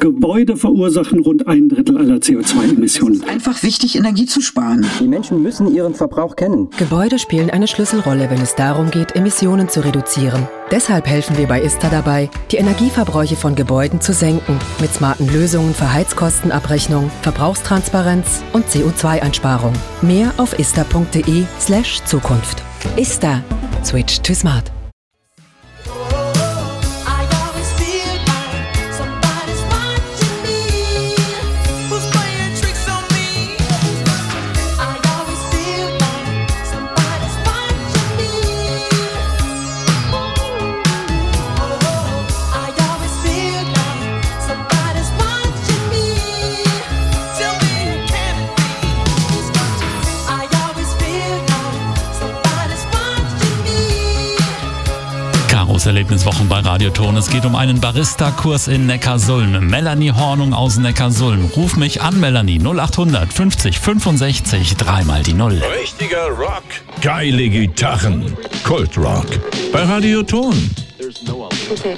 Gebäude verursachen rund 1/3 aller CO2-Emissionen. Es ist einfach wichtig, Energie zu sparen. Die Menschen müssen ihren Verbrauch kennen. Gebäude spielen eine Schlüsselrolle, wenn es darum geht, Emissionen zu reduzieren. Deshalb helfen wir bei ISTA dabei, die Energieverbräuche von Gebäuden zu senken. Mit smarten Lösungen für Heizkostenabrechnung, Verbrauchstransparenz und CO2-Einsparung. Mehr auf ista.de/Zukunft. ISTA. Switch to smart. Erlebniswochen bei Radioton. Es geht um einen Barista-Kurs in Neckarsulm. Melanie Hornung aus Neckarsulm. Ruf mich an, Melanie. 0800 50 65 3 die 0. Richtiger Rock. Geile Gitarren. Kult Rock. Bei Radioton. Okay.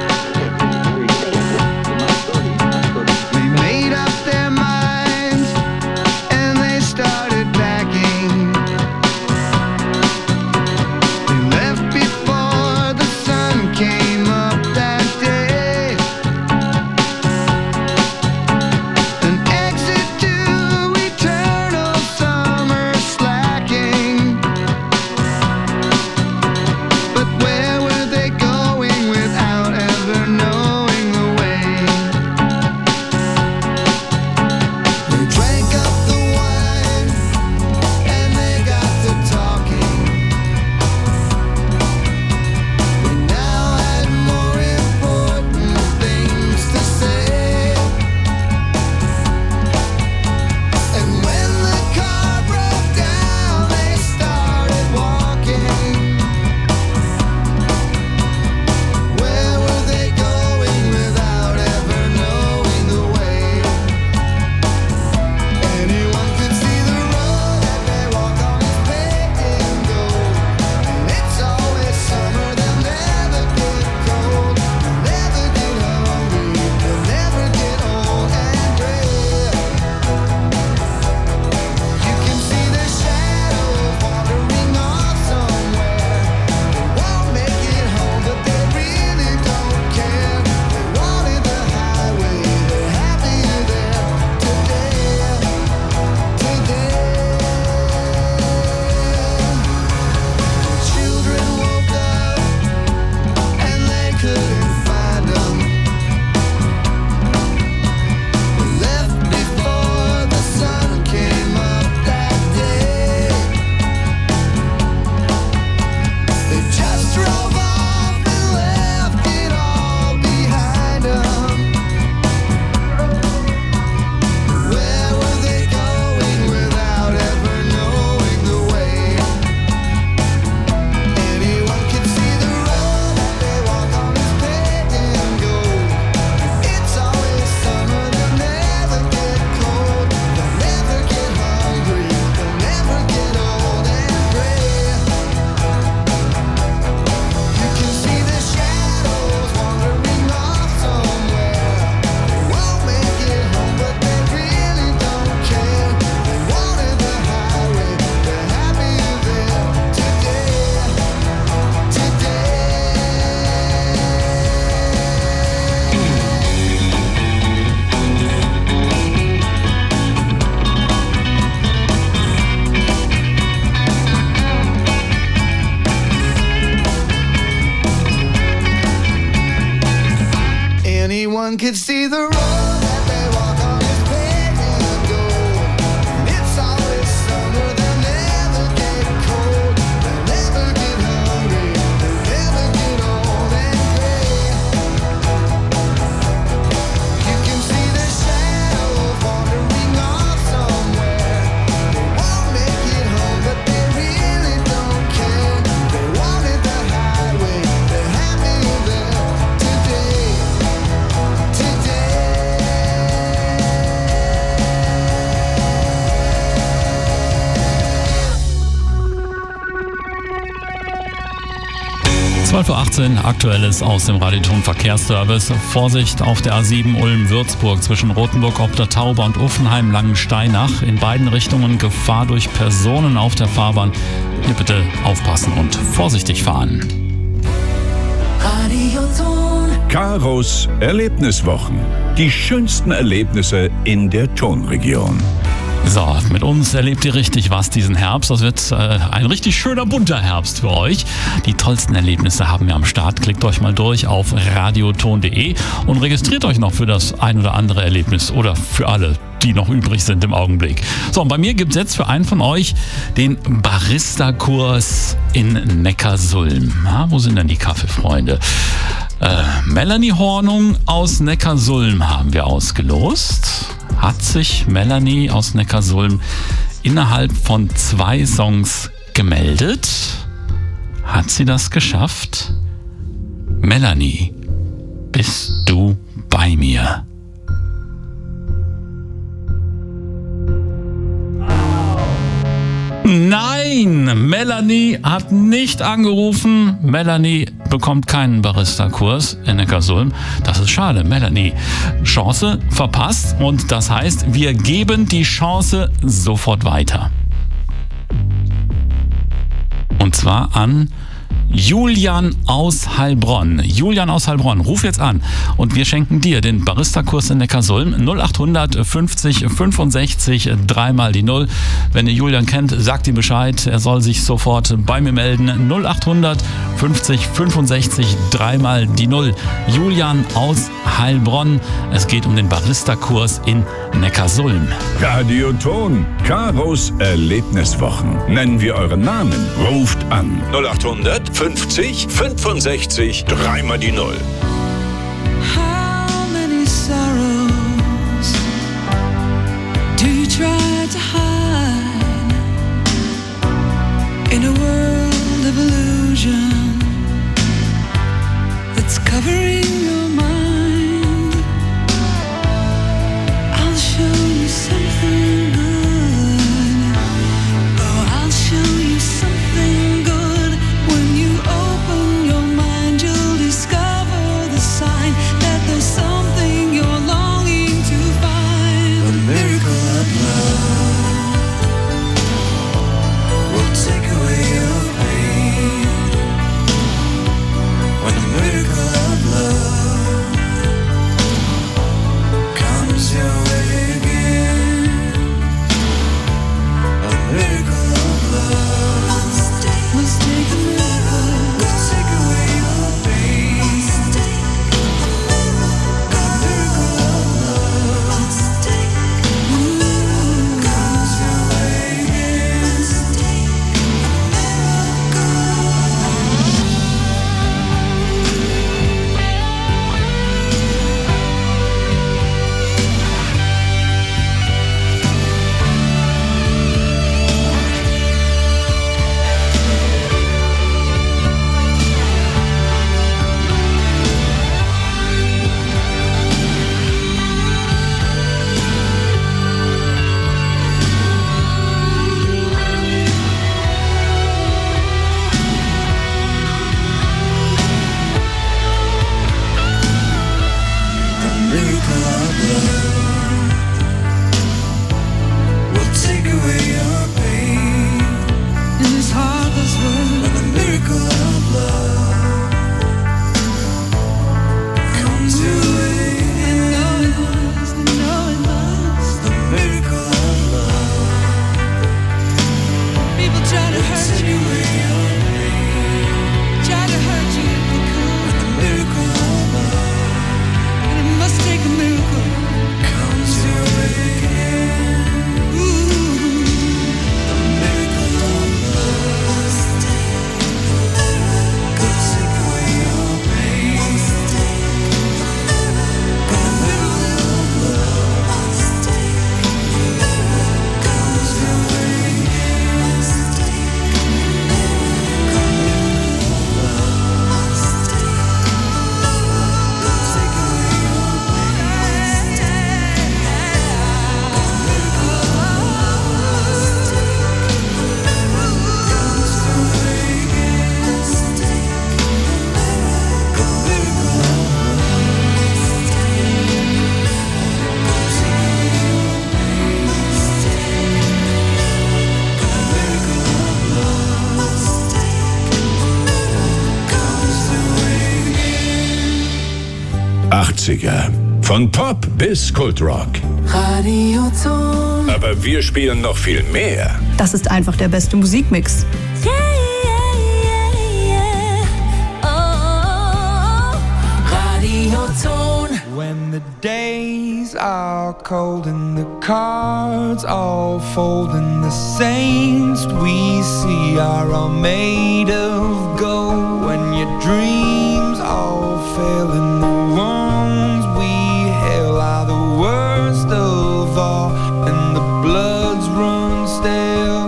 Anyone could see the road that they walk on is paved in gold. And it's always summer, they'll never get cold. They'll never get hungry, they'll never get old and gray. You can see the shadows wandering off somewhere. They won't make it home, but they really don't care. They wanted the highway, they're happy there today. Today 12.18 Uhr, Aktuelles aus dem Radioton Verkehrsservice. Vorsicht auf der A7 Ulm-Würzburg zwischen Rothenburg, Obdertauber und Uffenheim-Langensteinach. In beiden Richtungen Gefahr durch Personen auf der Fahrbahn. Hier bitte aufpassen und vorsichtig fahren. Radioton. Karos Erlebniswochen. Die schönsten Erlebnisse in der Tonregion. So, mit uns erlebt ihr richtig was diesen Herbst. Das wird ein richtig schöner, bunter Herbst für euch. Die tollsten Erlebnisse haben wir am Start. Klickt euch mal durch auf radioton.de und registriert euch noch für das ein oder andere Erlebnis oder für alle, die noch übrig sind im Augenblick. So, und bei mir gibt es jetzt für einen von euch den Barista-Kurs in Neckarsulm. Na, wo sind denn die Kaffeefreunde? Melanie Hornung aus Neckarsulm haben wir ausgelost. Hat sich Melanie aus Neckarsulm innerhalb von 2 Songs gemeldet? Hat sie das geschafft? Melanie, bist du bei mir? Nein, Melanie hat nicht angerufen. Melanie bekommt keinen Barista-Kurs in Neckarsulm. Das ist schade, Melanie. Chance verpasst und das heißt, wir geben die Chance sofort weiter. Und zwar an Julian aus Heilbronn. Julian aus Heilbronn, ruf jetzt an und wir schenken dir den Barista-Kurs in Neckarsulm 0800 50 65 3 mal die 0. Wenn ihr Julian kennt, sagt ihm Bescheid. Er soll sich sofort bei mir melden. 0800 50 65 3 mal die 0. Julian aus Heilbronn. Es geht um den Barista-Kurs in Neckarsulm. Radioton. Karos Erlebniswochen. Nennen wir euren Namen. Ruft an. 0800 50 65 3 mal die 0. How many sorrows do you try to hide in a world of illusion that's covering your mind? I'll show you something good. Oh, I'll show you something good. When you open your mind, you'll discover 90er. Von Pop bis Kultrock. Radioton. Aber wir spielen noch viel mehr. Das ist einfach der beste Musikmix. Yeah, yeah, yeah. Oh, Radioton. When the days are cold and the cards all fold and the saints we see are all made of gold. When your dreams all fail and the ones we hail are the worst of all and the bloods run stale.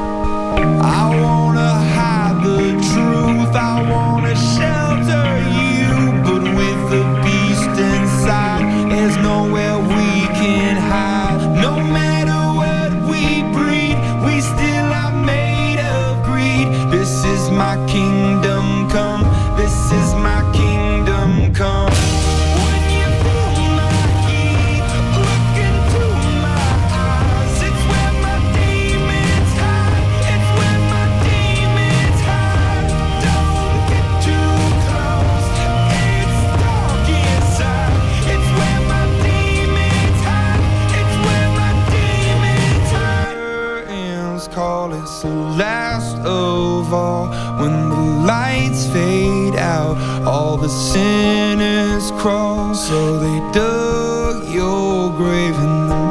I wanna hide the truth, I wanna shelter you, but with the beast inside, there's nowhere we can hide. No matter what we breed, we still are made of greed. This is my kingdom come, this is my kingdom come. When you feel my heat, look into my eyes. It's where my demons hide, it's where my demons hide. Don't get too close, it's dark inside. It's where my demons hide, it's where my demons hide. Curtains call it the last of all. When the lights fade out, all the sinners crawl. So they dug your grave and the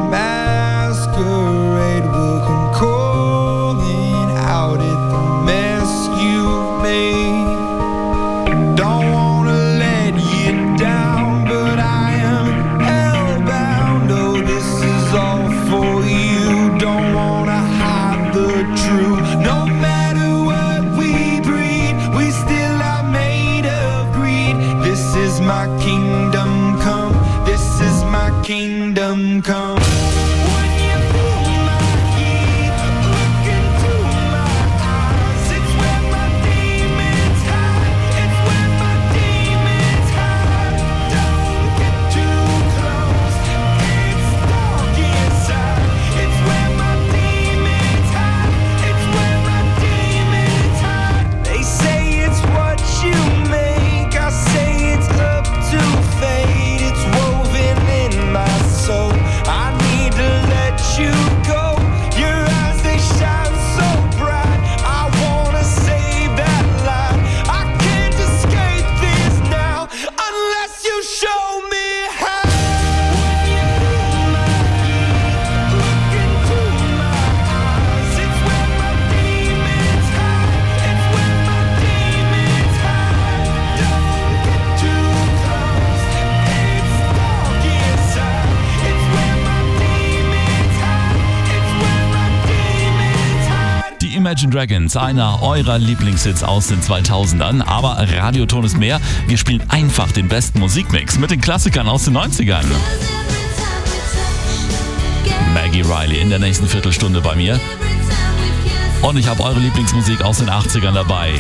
masquerade will come calling out at the mess you've made. Don't wanna let you down, but I am hellbound. Oh, this is all for you. Don't wanna hide the truth. No matter what we breed, we still are made of greed. This is my kingdom come, this is my kingdom come. When you feel my heat, look into my eyes. It's where my demons hide, it's where my demons hide. Don't get too close, it's dark inside. It's where my demons hide, it's where my demons hide. They say it's what you make, I say it's up to fate. It's woven in my soul, I need to let you go. Your eyes, they shine so bright, I wanna save that light. I can't escape this now, unless you show me how. When you feel my heat, look into my eyes. It's where my demons hide, it's where my demons hide. Don't get too close, it's dark inside. It's where my demons hide, it's where my demons hide. Die Imagine Dragons, einer eurer Lieblingshits aus den 2000ern. Aber Radioton ist mehr. Wir spielen einfach den besten Musikmix mit den Klassikern aus den 90ern. Maggie Riley in der nächsten Viertelstunde bei mir. Und ich habe eure Lieblingsmusik aus den 80ern dabei.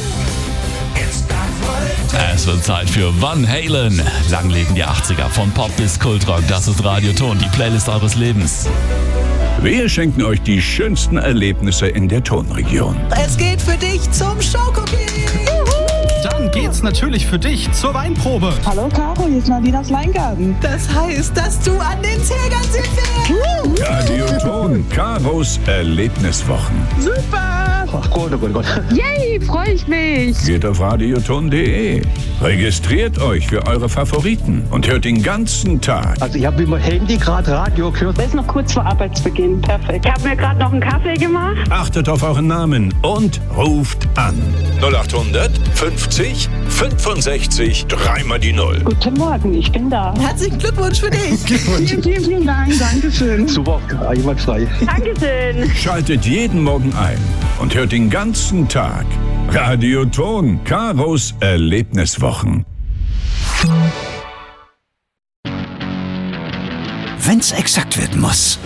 Es wird Zeit für Van Halen. Lang leben die 80er, von Pop bis Kultrock. Das ist Radioton, die Playlist eures Lebens. Wir schenken euch die schönsten Erlebnisse in der Tonregion. Es geht für dich zum Schokokeks. Dann geht's natürlich für dich zur Weinprobe. Hallo Caro, hier ist Malinas Weingarten. Das heißt, dass du an den Tegernsee fährst. Radioton, Karos Erlebniswochen. Super! Ach Gott, oh Gott, oh Gott. Yay, freue ich mich. Geht auf radioton.de. Registriert euch für eure Favoriten und hört den ganzen Tag. Also ich habe über Handy gerade Radio gehört. Das ist noch kurz vor Arbeitsbeginn, perfekt. Ich habe mir gerade noch einen Kaffee gemacht. Achtet auf euren Namen und ruft an. 0800 50 65 3 die 0. Guten Morgen, ich bin da. Herzlichen Glückwunsch für dich. Vielen Dank, Dankeschön. Super, jemand frei. Dankeschön. Schaltet jeden Morgen ein und hört den ganzen Tag. Radioton, Karos Erlebniswochen. Wenn's exakt werden muss.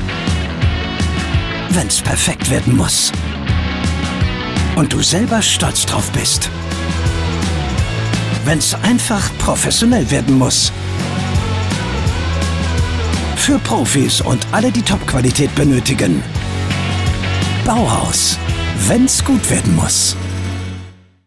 Wenn's perfekt werden muss. Und du selber stolz drauf bist. Wenn's einfach professionell werden muss. Für Profis und alle, die Top-Qualität benötigen. Bauhaus. Wenn's gut werden muss.